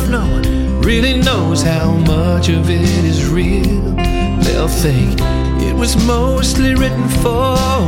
no one really knows how much of it is real. They'll think it was mostly written for